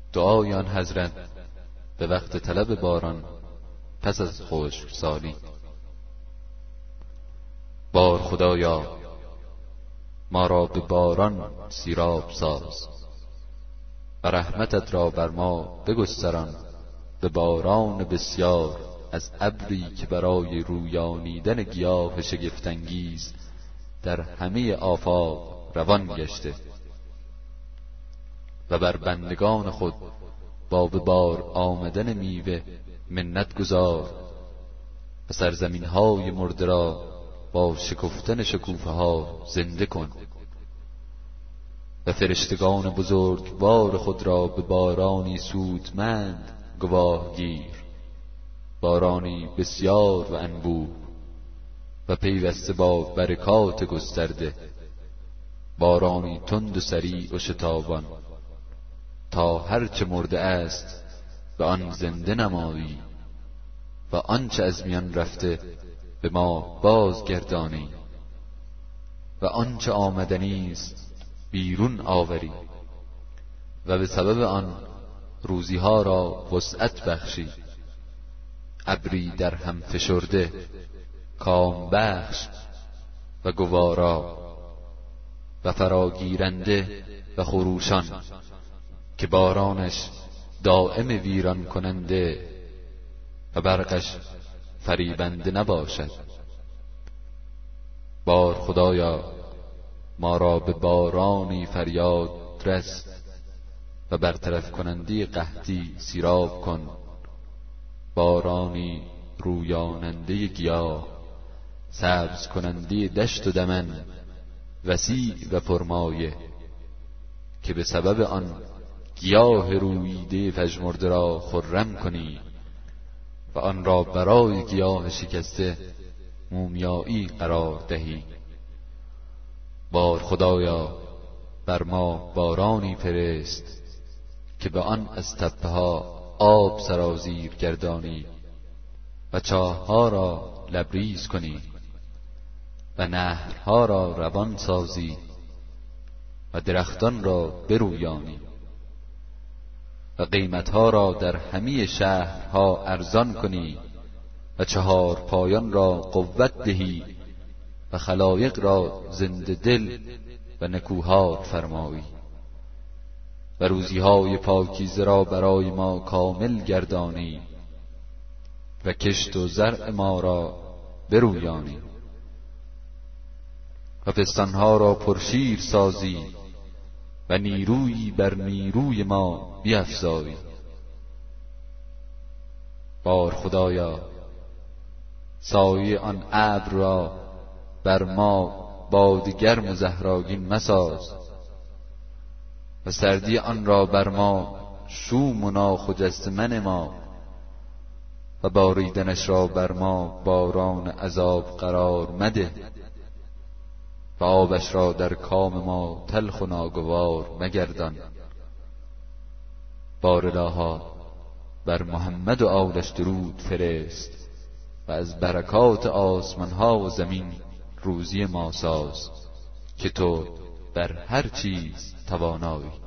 دعای آن حضرت به وقت طلب باران پس از خشکسالی. بار خدایا ما را به باران سیراب ساز و رحمتت را بر ما بگستران به باران بسیار از ابری که برای رویانیدن گیاه شگفت‌انگیز در همه آفاق روان گشته و بر بندگان خود با به بار آمدن میوه منت گذار و سرزمین‌های مرده را با شکفتن شکوفه ها زنده کن و فرشتگان بزرگوار خود را به بارانی سودمند گواه گیر، بارانی بسیار و انبوه و پیوسته با برکات گسترده، بارانی تند و سریع و شتابان، تا هرچه مرده است به آن زنده نمایی و آنچه از میان رفته به ما بازگردانی و آنچه آمدنی است بیرون آوری و به سبب آن روزیها را وسعت بخشی، ابری در هم فشرده، کام بخش و گوارا و فراگیرنده و خروشان که بارانش دائم ویران کننده و برقش فریبنده نباشد. بار خدایا ما را به بارانی فریاد رس و برطرف کننده قحطی سیراب کن، بارانی رویاننده گیاه، سبز کننده دشت و دمن، وسیع و پرمایه که به سبب آن گیاه روییده پژمرده را خرم کنی و آن را برای گیاه شکسته مومیایی قرار دهی. بار خدایا بر ما بارانی فرست که به آن از تپه ها آب سرازیر گردانی و چاه‌ها را لبریز کنی و نهرها را روان سازی و درختان را برویانی و قیمتها را در همه شهرها ارزان کنی و چهار پایان را قوت دهی و خلایق را زنده دل و نکوهار فرمایی و روزیهای پاکیزه را برای ما کامل گردانی و کشت و زرع ما را برویانی و پستانها را پرشیر سازی و نیرویی بر نیروی ما بیفزایی. بار خدایا سایه آن ابر را بر ما باد گرم و زهراگین مساز و سردی آن را بر ما شوم و ناخجسته منما و باریدنش را بر ما باران عذاب قرار مده و آبش را در کام ما تلخ و ناگوار مگردان. بارالها بر محمد و آلش درود فرست و از برکات آسمانها و زمین روزی ما ساز که تو بر هر چیز توانایی.